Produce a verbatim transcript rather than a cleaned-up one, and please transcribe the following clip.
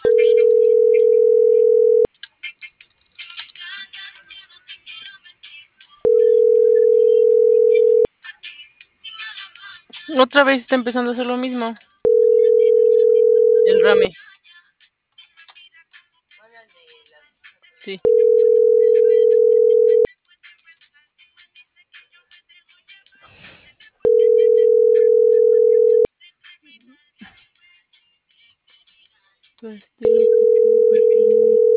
Otra vez está empezando a hacer lo mismo. El rame. Sí. Tu estilo que tú refieres.